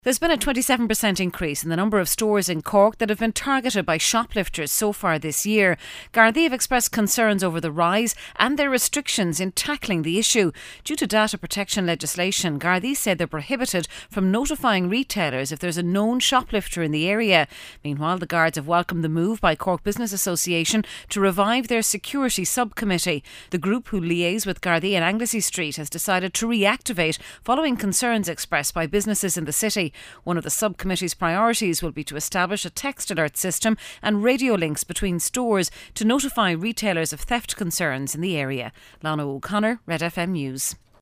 There's been a 27% increase in the number of stores in Cork that have been targeted by shoplifters so far this year. Gardaí have expressed concerns over the rise and their restrictions in tackling the issue. Due to data protection legislation, Gardaí said they're prohibited from notifying retailers if there's a known shoplifter in the area. Meanwhile, the Guards have welcomed the move by Cork Business Association to revive their security subcommittee. The group, who liaise with Gardaí and Anglesey Street, has decided to reactivate following concerns expressed by businesses in the city. One of the subcommittee's priorities will be to establish a text alert system and radio links between stores to notify retailers of theft concerns in the area. Lana O'Connor, Red FM News.